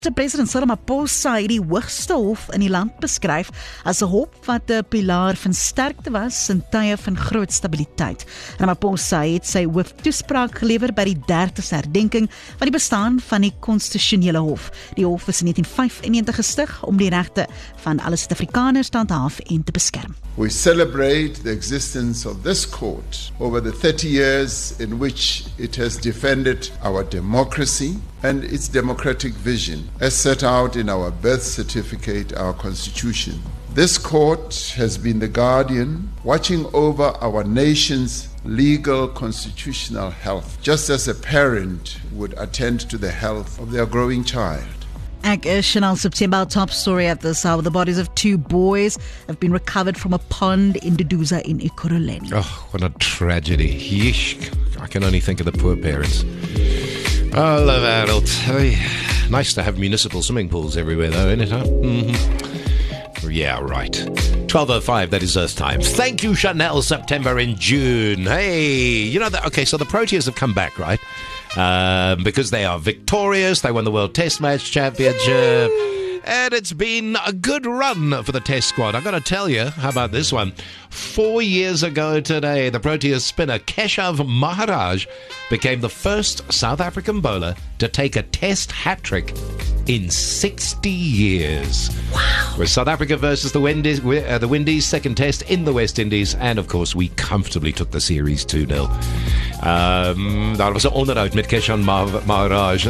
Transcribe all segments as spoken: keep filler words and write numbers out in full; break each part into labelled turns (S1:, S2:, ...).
S1: President Cyril Ramaphosa het die hoogste hof in die land beskryf as 'n hof wat 'n pilaar van sterkte was in tye van groot stabiliteit. Ramaphosa het sy hooftoespraak gelewer by die dertigste herdenking van die bestaan van die konstitusionele hof. Die hof is in negentien vyfennegentig gestig om die regte van alle Suid-Afrikaners te handhaaf en te beskerm.
S2: We celebrate the existence of this court over the thirty years in which it has defended our democracy and its democratic vision, as set out in our birth certificate, our constitution. This court has been the guardian, watching over our nation's legal constitutional health, just as a parent would attend to the health of their growing child.
S1: Ek is Chanel September. Top story at this hour. The bodies of two boys have been recovered from a pond in Duduza in Ekurhuleni.
S3: Oh, what a tragedy. Yeesh. I can only think of the poor parents. Oh, love adult. Hey, nice to have municipal swimming pools everywhere though, isn't it? Huh? Mm-hmm. Yeah, right. twelve oh five, that is Earth time. Thank you, Chanel September in June. Hey, you know that, okay, so the Proteas have come back, right? Um, because they are victorious. They won the World Test Match Championship. And it's been a good run for the Test squad. I've got to tell you, how about this one? Four years ago today, the Proteas spinner Keshav Maharaj became the first South African bowler to take a Test hat-trick in sixty years.
S1: Wow.
S3: With South Africa versus the Windies, uh, the Windies, second Test in the West Indies. And, of course, we comfortably took the series two nil. Um, daar was 'n onderhoud met Keshav Maharaj.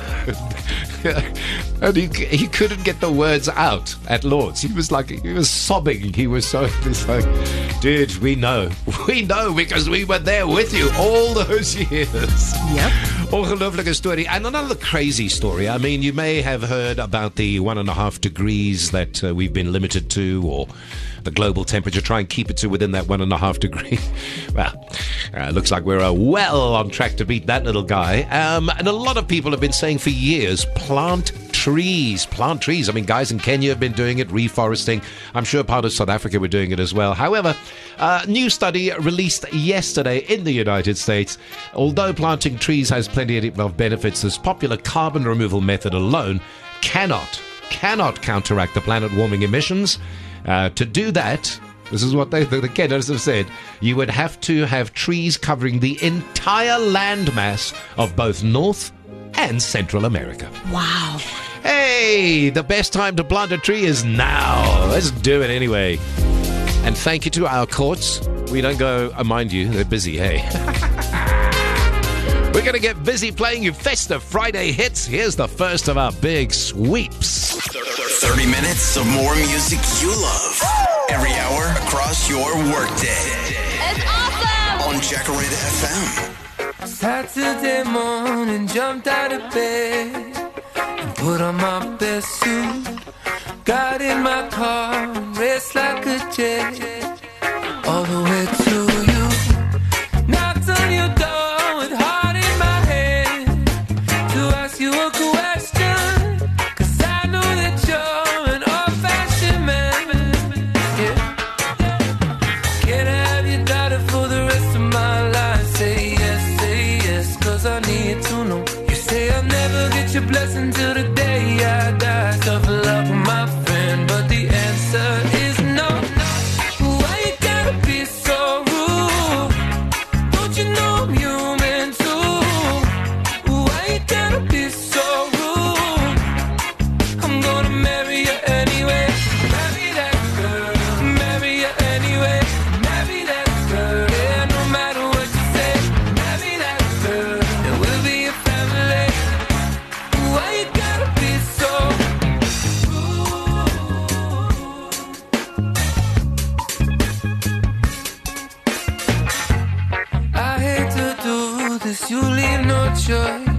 S3: And he, he couldn't get the words out at Lords. He was like, he was sobbing. He was so, he's like, dude, we know. We know because we were there with you all those years.
S1: Yep.
S3: Ongelooflike story. And another crazy story. I mean, you may have heard about the one and a half degrees that uh, we've been limited to, or the global temperature, try and keep it to within that one and a half degree. Well, uh, looks like we're uh, well on track to beat that little guy. Um, and a lot of people have been saying for years, plant trees, plant trees. I mean, guys in Kenya have been doing it, reforesting. I'm sure part of South Africa were doing it as well. However, a new study released yesterday in the United States, although planting trees has plenty of benefits, this popular carbon removal method alone cannot, cannot counteract the planet warming emissions. Uh, to do that, this is what they, the, the Kenyans have said, you would have to have trees covering the entire landmass of both North and Central America.
S1: Wow.
S3: Hey, the best time to plant a tree is now. Let's do it anyway. And thank you to our courts. We don't go, uh, mind you, they're busy, hey. We're going to get busy playing you festive Friday hits. Here's the first of our big sweeps.
S4: thirty minutes of more music you love. Every hour across your workday.
S5: It's awesome!
S4: On Jacaranda F M.
S6: Saturday morning, jumped out of bed and put on my best suit. Got in my car and raced like a jet all the way to you. Knocked on your door with heart in my head to ask you a question, 'cause I know that you're an old-fashioned man. Yeah. Can I have your daughter for the rest of my life? Say yes, say yes, 'cause I need to know. You say I'll never get your blessing till the day I die. Tough luck, my friend, but the answer is no. Why you gotta be so rude? Don't you know I'm human too? Why you gotta be so rude? I'm gonna marry you anyway. Marry that girl. Marry you anyway. Marry that girl. Yeah, no matter what you say. Marry that girl. And we'll be a family. Why you gotta be so rude? I hate to do this, you leave no choice.